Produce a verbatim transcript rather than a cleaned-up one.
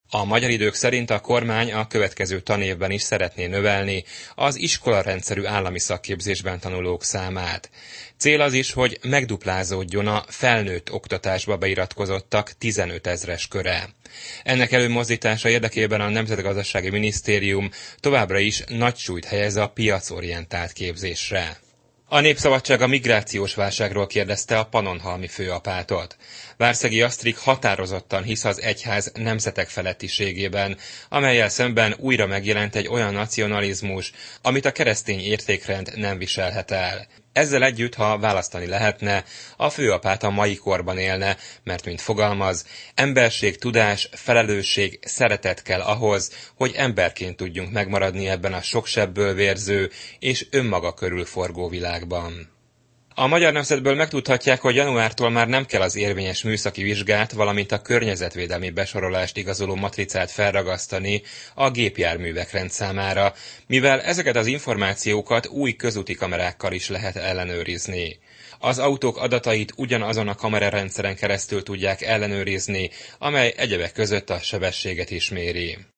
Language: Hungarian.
A Magyar Idők szerint a kormány a következő tanévben is szeretné növelni az iskolarendszerű állami szakképzésben tanulók számát. Cél az is, hogy megduplázódjon a felnőtt oktatásba beiratkozottak tizenötezres köre. Ennek előmozdítása érdekében a Nemzetgazdasági Minisztérium továbbra is nagy súlyt helyez a piacorientált képzésre. A Népszabadság a migrációs válságról kérdezte a pannonhalmi főapátot. Várszegi Asztrik határozottan hisz az egyház nemzetek felettiségében, amellyel szemben újra megjelent egy olyan nacionalizmus, amit a keresztény értékrend nem viselhet el. Ezzel együtt, ha választani lehetne, a főapát a mai korban élne, mert, mint fogalmaz, emberség, tudás, felelősség, szeretet kell ahhoz, hogy emberként tudjunk megmaradni ebben a sok sebből vérző és önmaga körül forgó világban. A Magyar Nemzetből megtudhatják, hogy januártól már nem kell az érvényes műszaki vizsgát, valamint a környezetvédelmi besorolást igazoló matricát felragasztani a gépjárművek rendszámára, mivel ezeket az információkat új közúti kamerákkal is lehet ellenőrizni. Az autók adatait ugyanazon a kamerarendszeren keresztül tudják ellenőrizni, amely egyebek között a sebességet is méri.